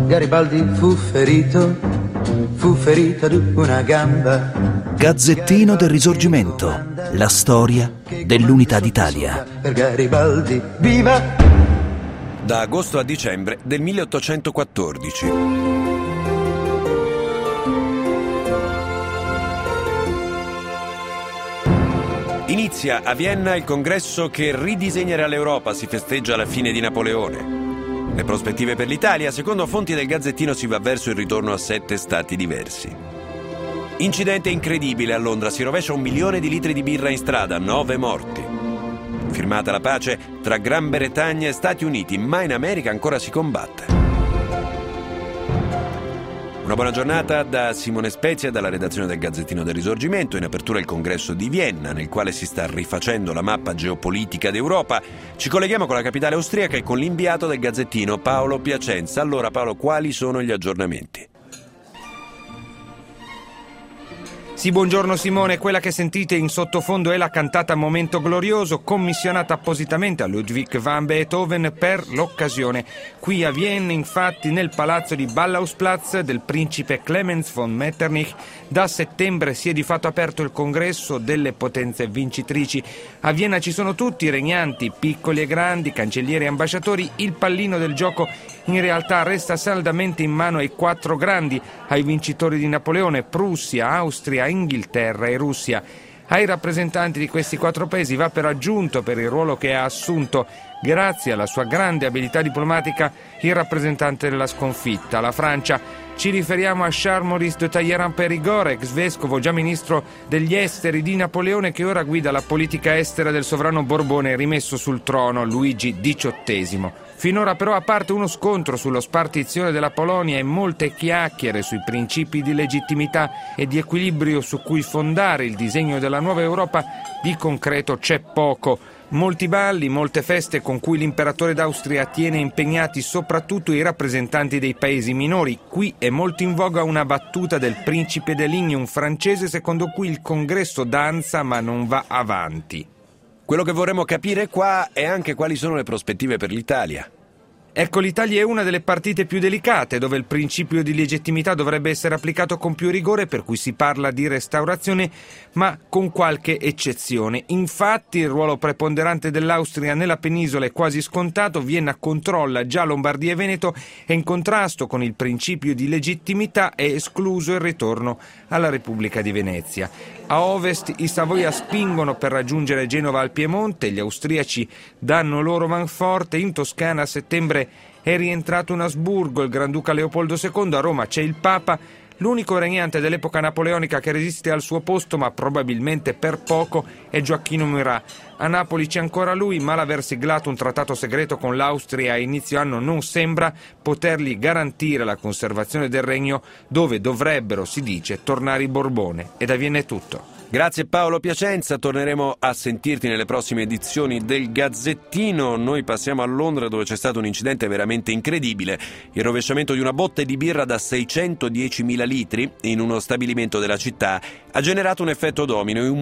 Garibaldi fu ferito ad una gamba. Gazzettino del Risorgimento, la storia dell'Unità d'Italia. Per Garibaldi, viva! Da agosto a dicembre del 1814. Inizia a Vienna il congresso che ridisegnerà l'Europa, si festeggia la fine di Napoleone. Le prospettive per l'Italia, secondo fonti del Gazzettino, si va verso il ritorno a 7 stati diversi. Incidente incredibile a Londra, si rovescia 1 milione di litri di birra in strada, 9 morti. Firmata la pace tra Gran Bretagna e Stati Uniti, ma in America ancora si combatte. Una buona giornata da Simone Spezia, dalla redazione del Gazzettino del Risorgimento. In apertura il congresso di Vienna, nel quale si sta rifacendo la mappa geopolitica d'Europa. Ci colleghiamo con la capitale austriaca e con l'inviato del Gazzettino, Paolo Piacenza. Allora Paolo, quali sono gli aggiornamenti? Sì, buongiorno Simone, quella che sentite in sottofondo è la cantata Momento Glorioso, commissionata appositamente a Ludwig van Beethoven per l'occasione. Qui a Vienna, infatti, nel palazzo di Ballhausplatz del principe Clemens von Metternich, da settembre si è di fatto aperto il congresso delle potenze vincitrici. A Vienna ci sono tutti, regnanti, piccoli e grandi, cancellieri e ambasciatori. Il pallino del gioco in realtà resta saldamente in mano ai 4 grandi, ai vincitori di Napoleone, Prussia, Austria, Inghilterra e Russia. Ai rappresentanti di questi 4 paesi va per aggiunto, per il ruolo che ha assunto, grazie alla sua grande abilità diplomatica, il rappresentante della sconfitta, la Francia. Ci riferiamo a Charles-Maurice de Talleyrand-Périgord, ex vescovo, già ministro degli esteri di Napoleone, che ora guida la politica estera del sovrano Borbone rimesso sul trono Luigi XVIII. Finora però, a parte uno scontro sullo spartizione della Polonia e molte chiacchiere sui principi di legittimità e di equilibrio su cui fondare il disegno della nuova Europa, di concreto c'è poco. Molti balli, molte feste con cui l'imperatore d'Austria tiene impegnati soprattutto i rappresentanti dei paesi minori. Qui è molto in voga una battuta del principe de Ligne, un francese secondo cui il congresso danza ma non va avanti. Quello che vorremmo capire qua è anche quali sono le prospettive per l'Italia. Ecco, l'Italia è una delle partite più delicate, dove il principio di legittimità dovrebbe essere applicato con più rigore, per cui si parla di restaurazione, ma con qualche eccezione. Infatti il ruolo preponderante dell'Austria nella penisola è quasi scontato. Vienna controlla già Lombardia e Veneto e, in contrasto con il principio di legittimità, è escluso il ritorno alla Repubblica di Venezia. A ovest i Savoia spingono per raggiungere Genova al Piemonte, gli austriaci danno loro manforte. In Toscana a settembre è rientrato un Asburgo, il Granduca Leopoldo II, a Roma c'è il Papa, l'unico regnante dell'epoca napoleonica che resiste al suo posto, ma probabilmente per poco, è Gioacchino Murat. A Napoli c'è ancora lui, ma l'aver siglato un trattato segreto con l'Austria a inizio anno non sembra potergli garantire la conservazione del regno, dove dovrebbero, si dice, tornare i Borbone. E da Vienna è tutto. Grazie Paolo Piacenza, torneremo a sentirti nelle prossime edizioni del Gazzettino. Noi passiamo a Londra, dove c'è stato un incidente veramente incredibile. Il rovesciamento di una botte di birra da 610.000 litri in uno stabilimento della città ha generato un effetto domino e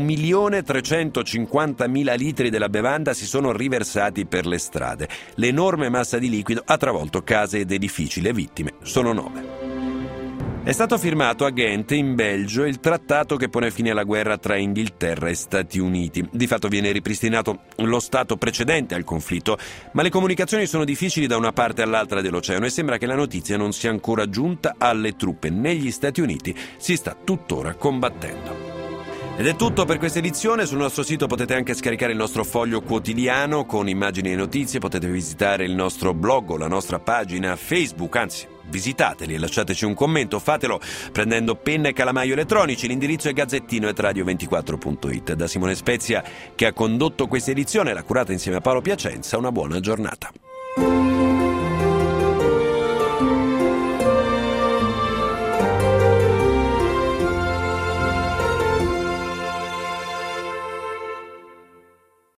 1.350.000 litri della bevanda si sono riversati per le strade. L'enorme massa di liquido ha travolto case ed edifici, le vittime sono 9. È stato firmato a Ghent, in Belgio, il trattato che pone fine alla guerra tra Inghilterra e Stati Uniti. Di fatto viene ripristinato lo stato precedente al conflitto, ma le comunicazioni sono difficili da una parte all'altra dell'oceano e sembra che la notizia non sia ancora giunta alle truppe. Negli Stati Uniti si sta tuttora combattendo. Ed è tutto per questa edizione. Sul nostro sito potete anche scaricare il nostro foglio quotidiano con immagini e notizie, potete visitare il nostro blog o la nostra pagina Facebook, anzi visitateli e lasciateci un commento, fatelo prendendo penna e calamaio elettronici. L'indirizzo è gazzettino@radio24.it. Da Simone Spezia, che ha condotto questa edizione, l'ha curata insieme a Paolo Piacenza. Una buona giornata.